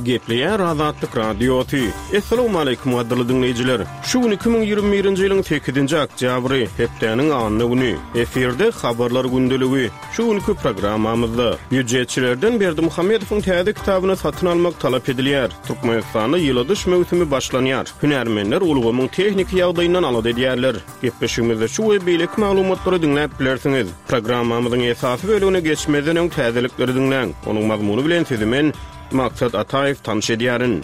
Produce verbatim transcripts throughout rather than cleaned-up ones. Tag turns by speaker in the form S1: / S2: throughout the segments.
S1: Gepleýär Azatlyk radioty. Assalamu alaykum wadyrly dinleýijiler. Şu gün iki bin ýygrimi birinji ýylyň sekizinji oktýabry, hepdeniň anyny güni. Eferde habarlar gündeligi. Şu günkü programmamyzda büdjetçilerden Berdi Muhammedowyň täze kitabyny satyn almak talap edilýär. Türkmenistanda ýylydyş mewsimi başlanýar. Hünärmenler ulgamyň tehnik ýagdaýyndan alady edýärler. Gepleşigimizde şu we beýlik maglumatlary dinläp bilersiňiz. Programmamyzyň esasy bölügine geçmeden öň täzelikleri dinläň. Onuň mazmuny bilen sizi men Maksat Ataev tanış edýärin.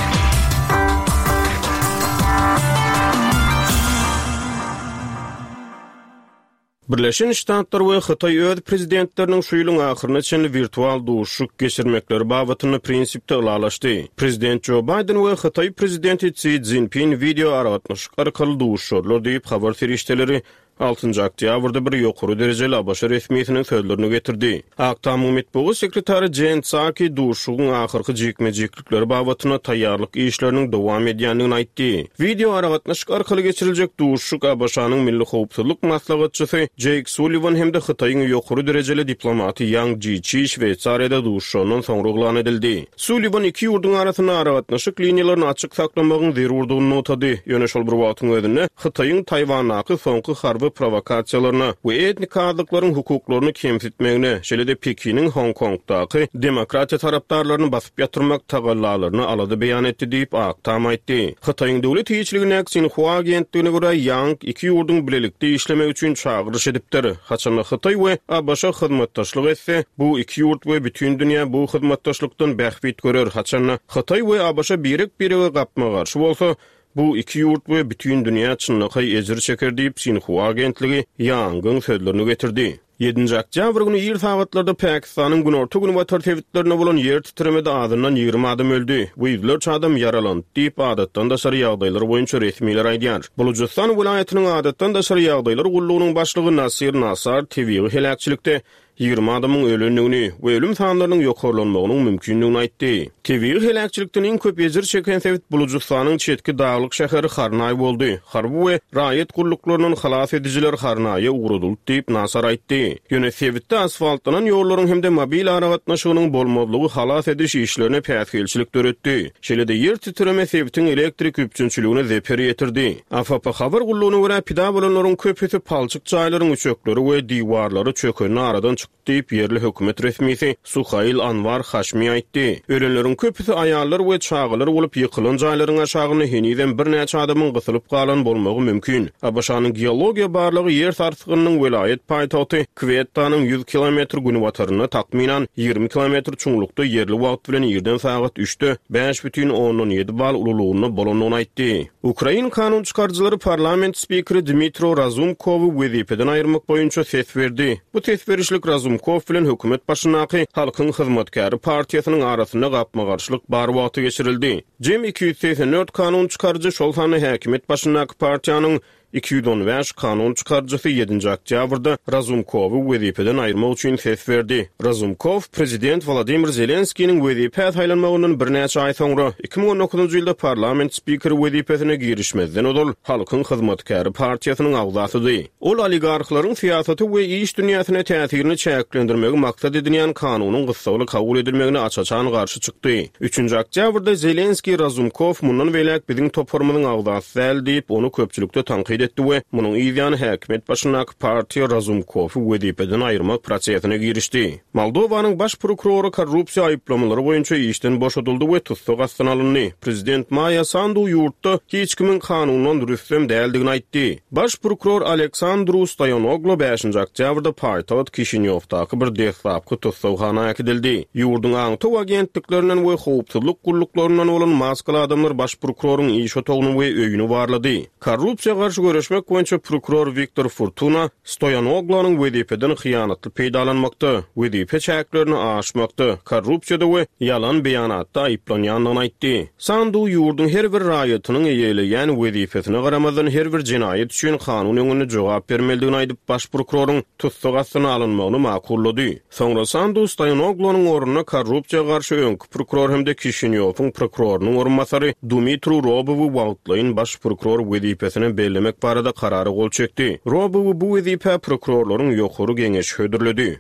S1: Birleşen Ştatlar we Hytaý öz prezidentleriniň şu ýylyň ahyryna çenli virtual duşuk geçirmekleri babatyny prinsipde ulalaşdy. Prezident Joe Biden we Hytaý prezidenti Xi Jinping video aragatnaşyk arkaly duşurlar diýip habar serişdeleri altıncı oktýabrda bir ýokary derejeli Abaşa resmiýetiniň sözlerini getirdi. Aktam Mitbugy sekretary Jen Psaki duşugyň ahyrky jekme-jeklikleri babatyna taýýarlyk işleriniň dowam edýändigini aýtdy. Video aragatnaşyk arkaly geçiriljek duşuk Abaşanyň milli howpsuzlyk maslahatçysy Jake Sullivan hemde Hytaýyň ýokary derejeli diplomaty Yang Jiechi Şweýçariýada duşundan soňra oglan edildi. Sullivan iki ýurduň arasyna aragatnaşyk liniýalaryny açyk saklamagyň zerurdygyny notady. Ýöne şol bir wagtyň özünde Hytaýyň Taýwanaky soňky harby provokasiýalaryna we etnik azlyklaryň hukuklaryny kemsitmegine, şeýle-de Pekiniň Hong Kongdaky demokratiýa tarapdarlaryny basyp ýatyrmak tagallalaryny alady beýan etdi diýip aktam aýtdy. Hytaýyň döwlet hiçligine Xinhua agentligine görä Yang iki ýurduň bilelikde işlemek üçin çagyryş edipdir. Haçan Hytaý we Abaşa hyzmatdaşlyk etse, bu iki ýurt we bütün dünýä bu hyzmatdaşlykdan bähbit görer. Haçan Hytaý we Abaşa birek birege gapma garşy bolsa, bu iki ýurt we bütün dünýä çynlygy ezir çeker diýip Xinhua agentligi Yang'yň sözlerini getirdi. yedinji oktýabr güni ýer sagatlarda Pakistanyň günorta güni watar tewitlerine bolan ýer titremede adynyň ýygrimi adam öldü. Bu ýüzlerçe adam yaralandy diýip adatdan daşary ýagdaýlar boýunça resmiýler aýdýar. Bulucistan welaýatynyň adatdan daşary ýagdaýlar gullugynyň başlygy Nasir Nasar T V helakçylykda ýygrimi adamyň ölendigini we ölüm sanlarynyň ýokarlanmagynyň mümkinligini aýtdy. T V helakçylykdan iň köp ezir çeken tewit Bulujistanyň çetki daglyk şäheri Harnay boldy. Harby we raýat gulluklaryndan halas edijiler Harnaýa ugruldy diýip Nasar aýtdy. Ýöne tewitde asfaltlanan ýollaryň hemde mobil aragatnaşygynyň bolmazlygy halas ediş işlerine päsgelçilik döretdi. Şeýle-de ýer titreme tewitiň elektrik üpçünçiligine zeper ýetirdi. A F P habar gullugyna görä pida bolanlaryň köpüsi palçyk jaýlaryň üçekleri we diwarlary çökeni aradan çykdy diýip yerli hökümet resmiýeti Suhail Anwar Hashmi aýtdy. Ölenleriň köpüsi aýallar we çagylar bolup ýykylan jaýlaryň aşagyny heniden bir näçe adamyň gysylyp galan bolmagy mümkin. Abaşanyň geologiýa barlygy ýer sarsgynynyň welaýet paýtagty Kwettanyň ýüz kilometr güni wataryna takminan ýygrimi kilometr çuňlukda yerli wagt bilen ýerden sagat üçte beş бүтүн ондон ýedi bal ululugyny bolanyny aýtdy. Ukraina kanun çykarjylary parlament spikeri Dmitro Razumkowy wezipeden aýyrmak boýunça ses berdi. Bu ses berişlik Razumkow bilen hökümet başynaky Halkyň hyzmatkary partiýasynyň arasyna gapma garşylyk bar wagty geçirildi. Jem iki ýüz seksen dört kanun çykarjy şol sany häkimet başynaky partiýanyň iki ýüz on beş kanun çykarjysy yedinji oktýabrda Razumkowy wezipeden aýyrmak üçin ses berdi. Razumkow prezident Volodymyr Zelenskiň wezipe taýlanmagynyň bir näçe aý soňra iki bin on dokuzunji ýylda parlament spikeri wezipesine girişmezden odul Halkyň hyzmatkary partiýasynyň agzasydy. Ol oligarklaryň siýasaty we iş dünýäsine täsirini çäklendirmegi maksat edilýän kanunyň gysgaly kabul edilmegine açaçan garşy çykdy. üçüncü oktýabrda Zelenski Razumkow mundan welek biziň toparmynyň agzasy diýip onu köpçülükde tanqid etdi we munyň ýa-ni häkimet başynaky partiýa Razumkowy wezipeden aýyrmak prosesine girişdi. Moldowanyň baş prokuroru korrupsiýa aýyplamary boýunça işden boşadyldy we tutsuk astyna alyndy. Prezident Maya Sandu ýurtda hiç kimin kanundan dürüstsem däldigini aýtdy. Baş prokuror Aleksandr Stoyanoglu beşinji oktýabrda paýtagat Kişiňowdaky bir destlapky tutsukhana akdildi. Ýurdun aňtow agentliklerinden we howpsuzlyk gulluklaryndan bolan maskaly adamlar baş prokuroryň iş otagyny we öýüni barlady. Korrupsiýa garşy görüşmek boýunça prokuror Viktor Fortuna Stoyanoglunyň wezipeden hyýanatly peýdalanmakda, wezipe çäklerini aşmakda, korrupsiýada we ýalan beýanatda aýyplanýandygyny aýtdy. Sandu ýurdun her bir raýatynyň eýeleýän wezipesine garamazdan her bir jinaýet üçin kanun öňünde jogap bermeligini aýdyp baş prokurorun tutsuk astyna alynmagyny makullady. Soňra Sandu Stoyanoglunyň ornuna korrupsiýa garşy öňkü prokuror hemde Kişiňowdyň prokurorunyň ornmasary Dmitro Robowy wagtlaýyn baş prokuror wezipesine bellemek barada kararı gol çekdi. Robowy bu wezipe prokurorlaryň ýokary geňeşi hödürledi.